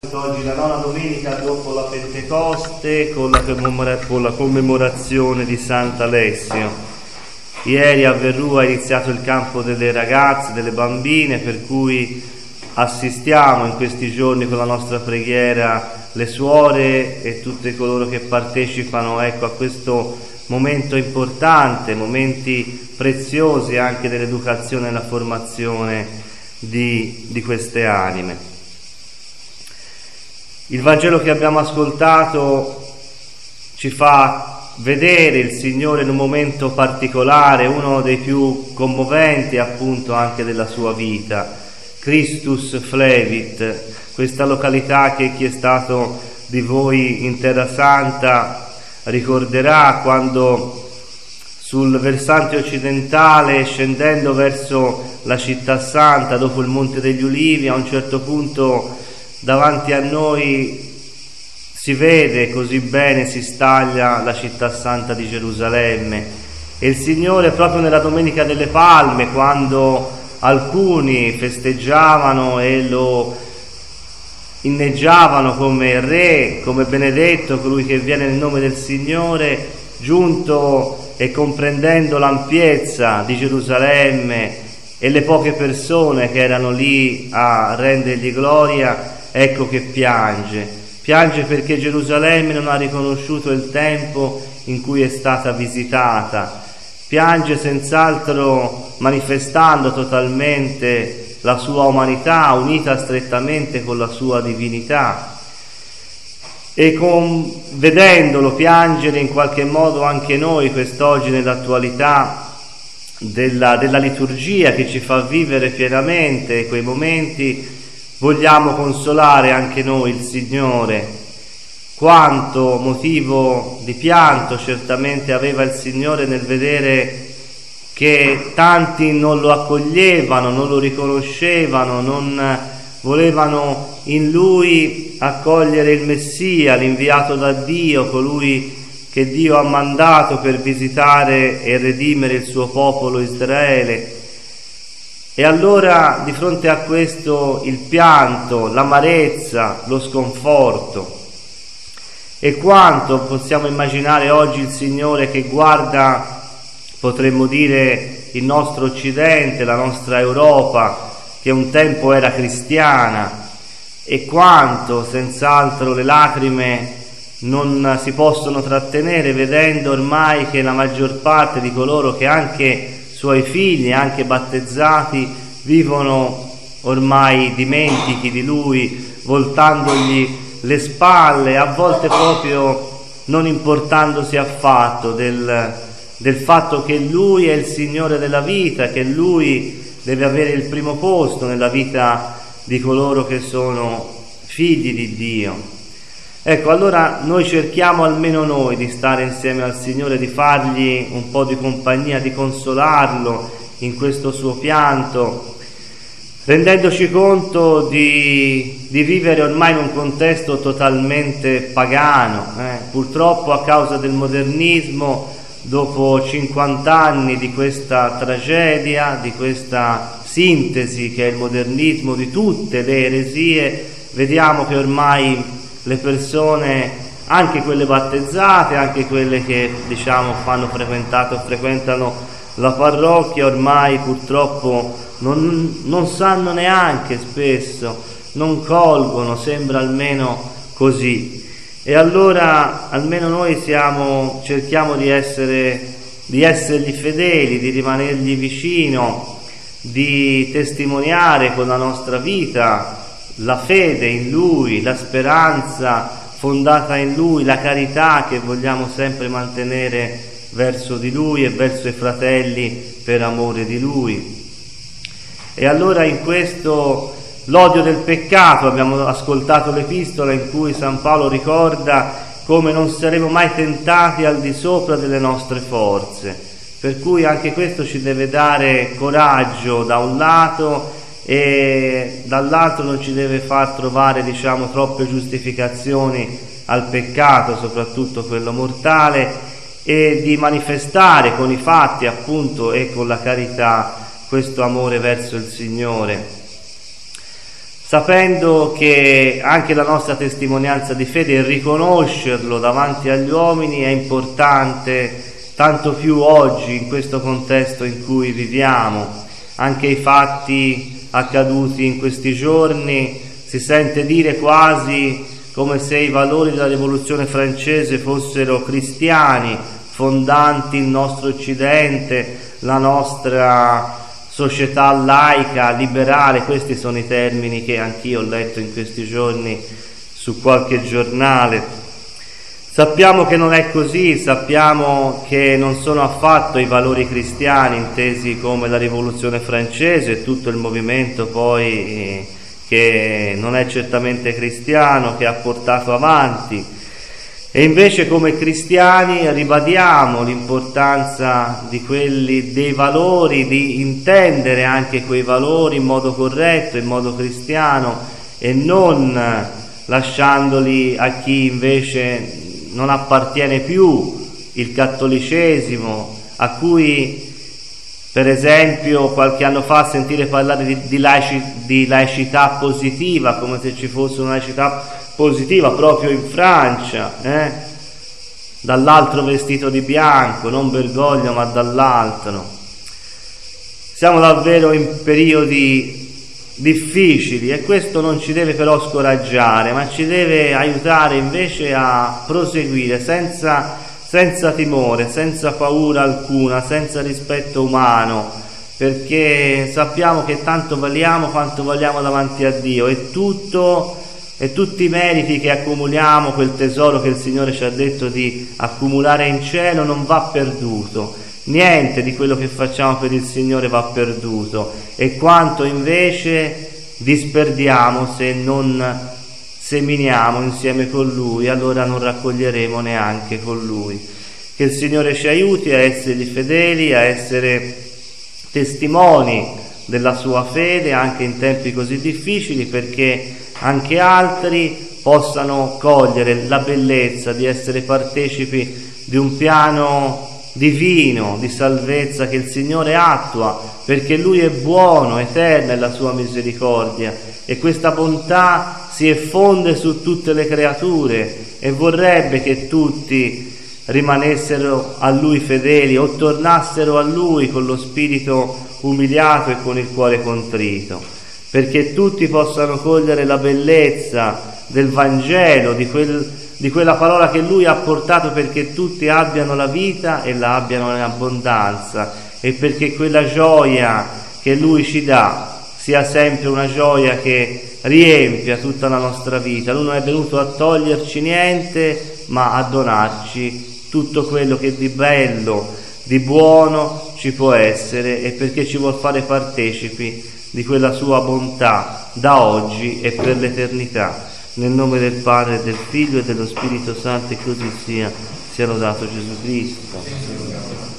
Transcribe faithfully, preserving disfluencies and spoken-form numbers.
Oggi la nona domenica dopo la Pentecoste con la, commemora- con la commemorazione di Sant'Alessio. Ieri a Verrua è iniziato il campo delle ragazze, delle bambine, per cui assistiamo in questi giorni con la nostra preghiera le suore e tutti coloro che partecipano ecco, a questo momento importante, momenti preziosi anche dell'educazione e la formazione di, di queste anime. Il Vangelo che abbiamo ascoltato ci fa vedere il Signore in un momento particolare, uno dei più commoventi appunto anche della sua vita. Christus Flevit, questa località che chi è stato di voi in Terra Santa ricorderà, quando sul versante occidentale, scendendo verso la città santa, dopo il Monte degli Ulivi, a un certo punto davanti a noi si vede così bene, si staglia la città santa di Gerusalemme, e il Signore proprio nella Domenica delle Palme, quando alcuni festeggiavano e lo inneggiavano come re, come benedetto, colui che viene nel nome del Signore, giunto e comprendendo l'ampiezza di Gerusalemme e le poche persone che erano lì a rendergli gloria, ecco che piange, piange perché Gerusalemme non ha riconosciuto il tempo in cui è stata visitata, piange senz'altro manifestando totalmente la sua umanità, unita strettamente con la sua divinità, e con, vedendolo piangere in qualche modo anche noi quest'oggi nell'attualità della, della liturgia che ci fa vivere pienamente quei momenti, vogliamo consolare anche noi il Signore. Quanto motivo di pianto certamente aveva il Signore nel vedere che tanti non lo accoglievano, non lo riconoscevano, non volevano in Lui accogliere il Messia, l'inviato da Dio, colui che Dio ha mandato per visitare e redimere il suo popolo Israele. E allora di fronte a questo il pianto, l'amarezza, lo sconforto. E quanto possiamo immaginare oggi il Signore che guarda, potremmo dire, il nostro Occidente, la nostra Europa, che un tempo era cristiana, e quanto senz'altro le lacrime non si possono trattenere vedendo ormai che la maggior parte di coloro che anche suoi figli, anche battezzati, vivono ormai dimentichi di Lui, voltandogli le spalle, a volte proprio non importandosi affatto del, del fatto che Lui è il Signore della vita, che Lui deve avere il primo posto nella vita di coloro che sono figli di Dio. Ecco, allora noi cerchiamo almeno noi di stare insieme al Signore, di fargli un po' di compagnia, di consolarlo in questo suo pianto, rendendoci conto di, di vivere ormai in un contesto totalmente pagano. Eh? Purtroppo a causa del modernismo, dopo cinquanta anni di questa tragedia, di questa sintesi che è il modernismo di tutte le eresie, vediamo che ormai le persone, anche quelle battezzate, anche quelle che diciamo fanno frequentato frequentano la parrocchia, ormai purtroppo non, non sanno neanche spesso, non colgono, sembra almeno così. E allora almeno noi siamo, cerchiamo di essere, di essergli fedeli, di rimanergli vicino, di testimoniare con la nostra vita la fede in Lui, la speranza fondata in Lui, la carità che vogliamo sempre mantenere verso di Lui e verso i fratelli per amore di Lui. E allora in questo l'odio del peccato abbiamo ascoltato l'epistola in cui San Paolo ricorda come non saremo mai tentati al di sopra delle nostre forze, per cui anche questo ci deve dare coraggio da un lato, e dall'altro non ci deve far trovare diciamo troppe giustificazioni al peccato, soprattutto quello mortale, e di manifestare con i fatti appunto e con la carità questo amore verso il Signore. sapendo che anche la nostra testimonianza di fede e riconoscerlo davanti agli uomini è importante, tanto più oggi in questo contesto in cui viviamo. Anche i fatti accaduti in questi giorni si sente dire quasi come se i valori della Rivoluzione francese fossero cristiani, fondanti il nostro Occidente, la nostra società laica, liberale. Questi sono i termini che anch'io ho letto in questi giorni su qualche giornale. Sappiamo che non è così, sappiamo che non sono affatto i valori cristiani intesi come la Rivoluzione francese e tutto il movimento poi eh, che non è certamente cristiano, che ha portato avanti. E invece come cristiani ribadiamo l'importanza di quelli, dei valori, di intendere anche quei valori in modo corretto, in modo cristiano, e non lasciandoli a chi invece non appartiene più, il cattolicesimo, a cui per esempio qualche anno fa sentire parlare di, di, laici, di laicità positiva, come se ci fosse una laicità positiva proprio in Francia, eh? Dall'altro vestito di bianco, non Bergoglio ma dall'altro. Siamo davvero in periodi difficili e questo non ci deve però scoraggiare, ma ci deve aiutare invece a proseguire senza, senza timore, senza paura alcuna, senza rispetto umano, perché sappiamo che tanto valiamo quanto valiamo davanti a Dio, e tutto e tutti i meriti che accumuliamo, quel tesoro che il Signore ci ha detto di accumulare in cielo, non va perduto. Niente di quello che facciamo per il Signore va perduto, e quanto invece disperdiamo se non seminiamo insieme con Lui, allora non raccoglieremo neanche con Lui. Che il Signore ci aiuti a essere fedeli, a essere testimoni della sua fede anche in tempi così difficili, perché anche altri possano cogliere la bellezza di essere partecipi di un piano divino di salvezza che il Signore attua, perché Lui è buono, eterna è la sua misericordia, e questa bontà si effonde su tutte le creature, e vorrebbe che tutti rimanessero a Lui fedeli o tornassero a Lui con lo spirito umiliato e con il cuore contrito, perché tutti possano cogliere la bellezza del Vangelo, di, quel, di quella parola che Lui ha portato perché tutti abbiano la vita e la abbiano in abbondanza, e perché quella gioia che Lui ci dà sia sempre una gioia che riempia tutta la nostra vita. Lui non è venuto a toglierci niente, ma a donarci tutto quello che di bello, di buono ci può essere, e perché ci vuol fare partecipi di quella sua bontà da oggi e per l'eternità. Nel nome del Padre, del Figlio e dello Spirito Santo, e così sia. Sia lodato Gesù Cristo.